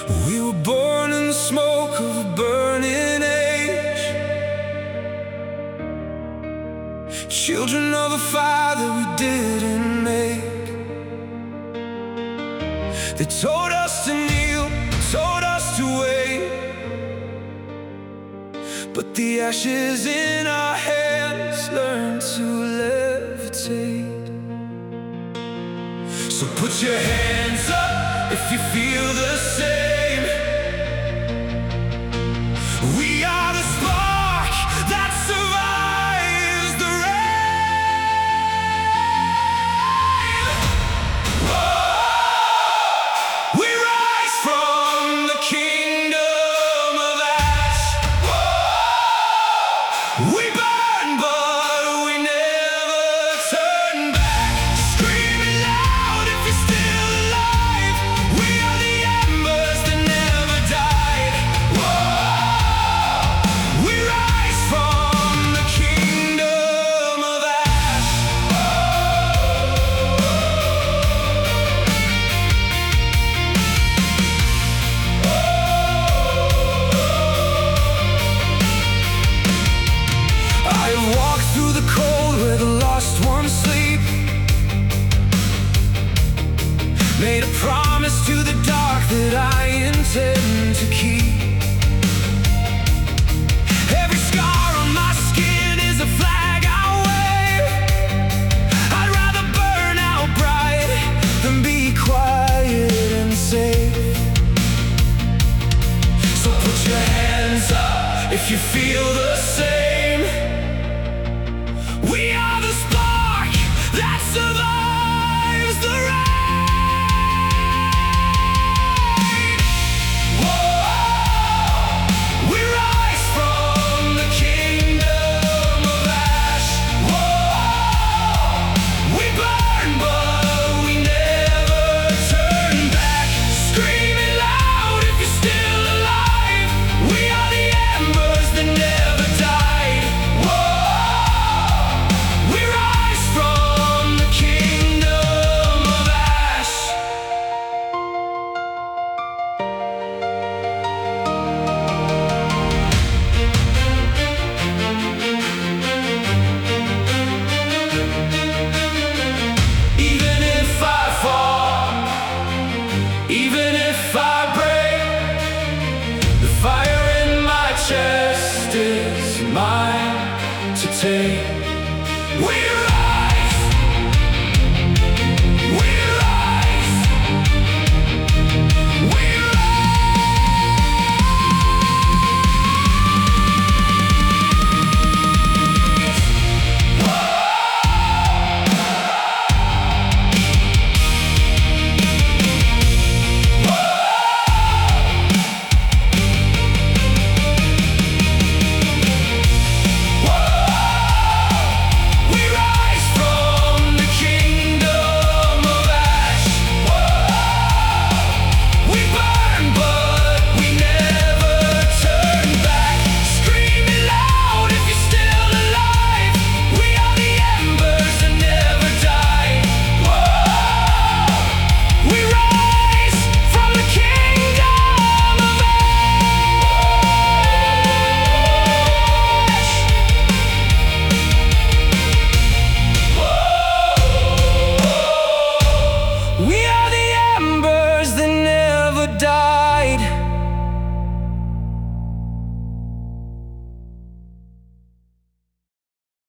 We were born in the smoke of a burning age, children of a fire that we didn't make. They told us to kneel, told us to wait, but the ashes in our hands learned to levitate. So put your hands up if you feel the same. We are the spark that survives the rain. Whoa. We rise from the kingdom of ash. Whoa. We burn, but we never turn back. Screaming loud if you're still alive. We are the embers that never died. Whoa. We rise from the kingdom of ash. I have walked through the cold where the lost ones sleep, made a promise to the dark that I intend to keep. Every scar on my skin is a flag I'll wave. I'd rather burn out bright than be quiet and safe. So put your hands up if you feel the same. We are the spark that survives the rain. Whoa. We rise from the kingdom of ash. Whoa. We burn, but we never turn back. Screaming loud if you're still alive. We are the embers that never died. Whoa. We rise from the kingdom of ash. Even if I fall, even